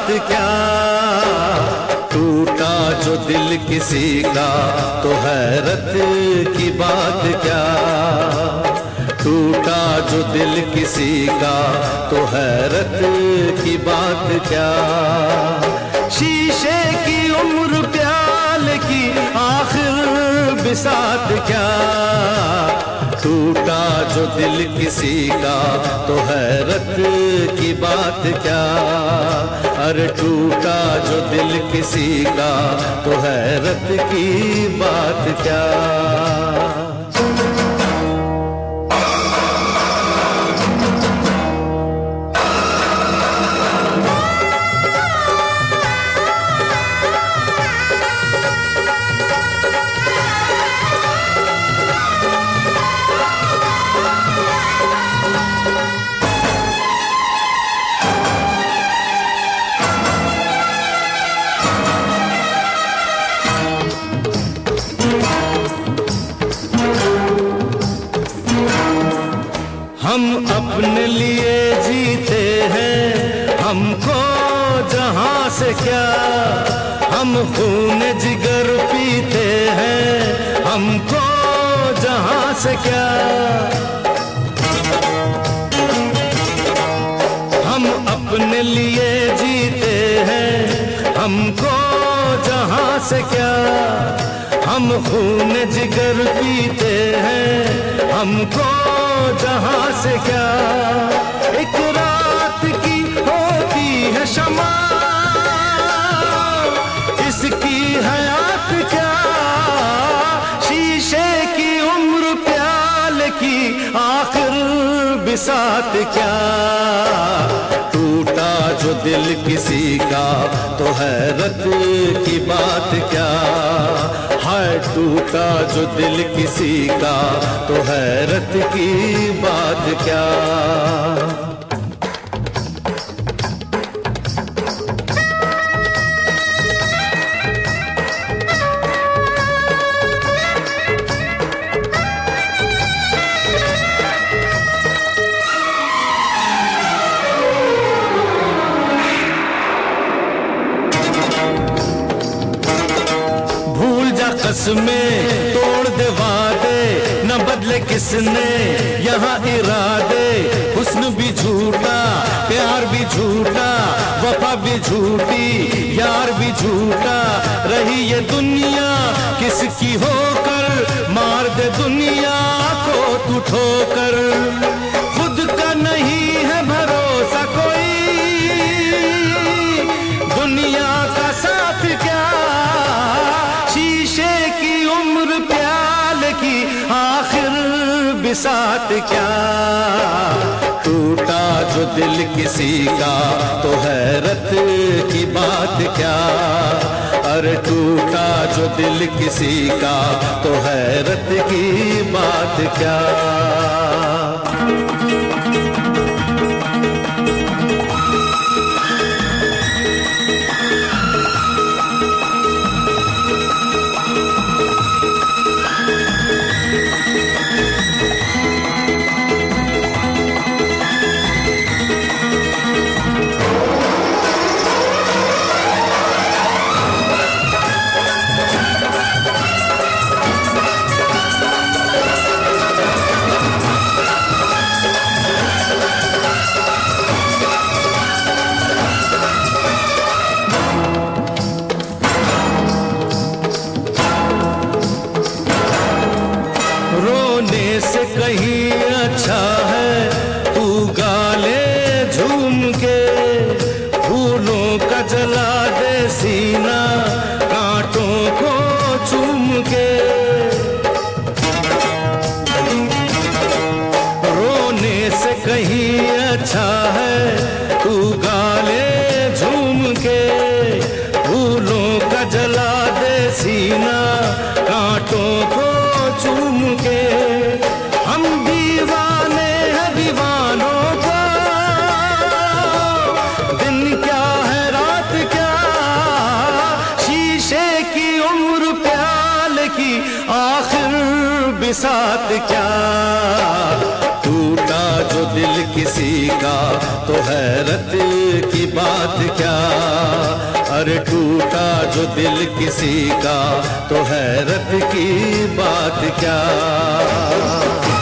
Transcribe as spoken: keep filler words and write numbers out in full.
क्या, टूटा जो दिल किसी का तो हैरत की बात क्या, टूटा जो दिल किसी का तो हैरत की बात क्या। शीशे की उम्र प्याले की आखिर बिसात क्या, टूटा जो दिल किसी का तो हैरत की बात क्या। अरे टूटा जो दिल किसी का तो हैरत की बात क्या। हम अपने लिए जीते हैं, हमको जहां से क्या, हम खून जिगर पीते हैं, हमको जहां से क्या। हम अपने लिए जीते हैं, हमको जहां से क्या, हम खून जिगर पीते हैं, हमको जहां से क्या। एक रात की होती है शमा, इसकी हयात क्या, शीशे की उम्र प्याले की आखिर बिसात क्या। टूटा जो दिल किसी का तो हैरत की बात क्या, हाय टूटा जो दिल किसी का तो हैरत की बात क्या। कसमें तोड़ दे वादे, न बदले किसने यहाँ इरादे। हुस्न भी झूठा, प्यार भी झूठा, वफा भी झूठी, यार भी झूठा। रही ये दुनिया किसकी होकर, मार दे दुनिया को तू ठोकर। खुद का नहीं है भरोसा कोई, दुनिया का साथ क्या, शीशे की उम्र प्याले की आखिर बिसात क्या। टूटा जो दिल किसी का तो हैरत की बात क्या, अरे टूटा जो दिल किसी का तो हैरत की बात क्या। से कहीं अच्छा है तू गाले झूम के, फूलों का जला दे सीना कांटों को चूम के। रोने से कहीं अच्छा है तू गाले झूम के, फूलों का जला दे सीना कांटों को चूम के। हम दीवाने हैं दीवानों का, दिन क्या है रात क्या, शीशे की उम्र प्याले की आखिर बिसात क्या। तू टूटा जो दिल किसी का तो हैरत की बात क्या, अरे टूटा जो दिल किसी का तो हैरत की बात क्या।